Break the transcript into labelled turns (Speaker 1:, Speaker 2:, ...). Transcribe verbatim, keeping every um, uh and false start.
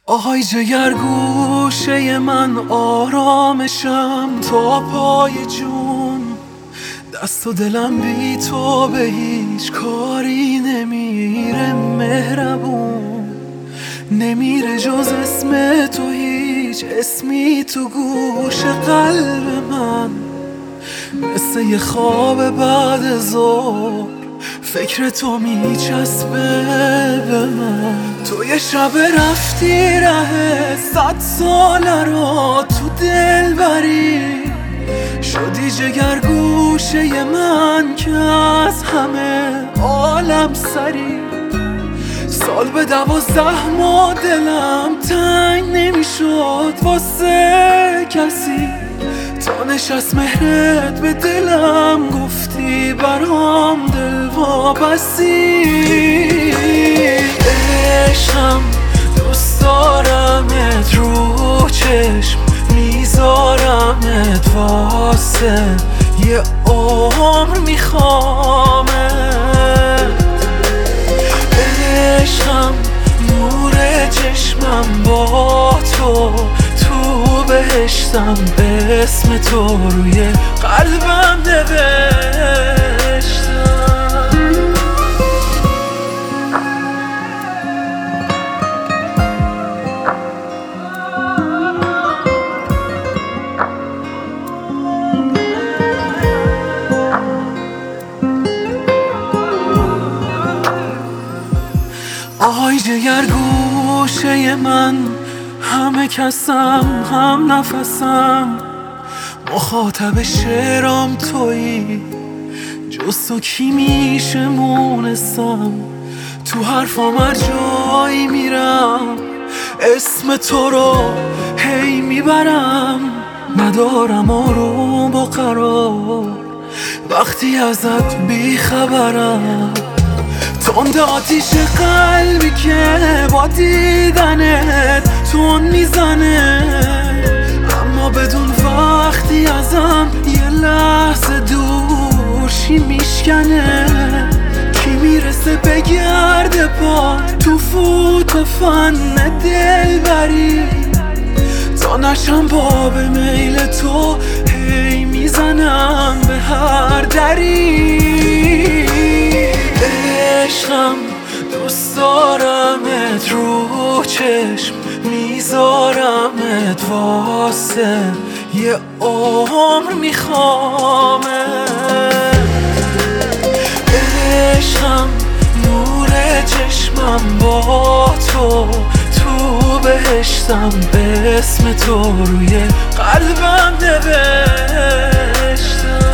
Speaker 1: آهای جگر گوشه من آرامشم تا پای جون، دست و دلم بی تو به هیچ کاری نمیره. مهربون نمیره جز اسم تو، هیچ اسمی تو گوش قلب من. مثل یه خواب بعد ظهر فکر تو میچسبه به من. تو یه شب رفتی ره صد ساله رو تو دل بری، شدی جگر گوشه من که از همه عالم سری. سال به دوازده ماه دلم تنگ نمیشد واسه کسی، تا نشست مهرت به دلم گفتی برام دل وابستی. عشقم دوست دارمت، رو چشم میذارمت، واسه یه عمر میخوامت. عشقم نور چشمم با تو، تو بهشتم اسم تو روی قلبم نوشتم. آهای جگر گوشه من، همه کسم هم نفسم، مخاطب شعرام تویی، جز تو کی میشه مونسم. تو حرفام هر جایی میرم اسم تو رو هی میبرم، ندارم آروم و قرار وقتی ازت بیخبرم. تند آتیش قلبی که با دیدنت تون میزنه، اما بدون وقتی ازم یه لحظه دورشی میشکنه. کی میرسه بگرده پا تو فوت و فن دل بری، تا نشم باب میل تو هی میزنم به هر دری. عشقم دوست دارمت، رو چشم میذارمت، واسه یه عمر میخوامت. عشقم نور چشمم با تو، تو بهشتم اسم تو روی قلبم نوشتم.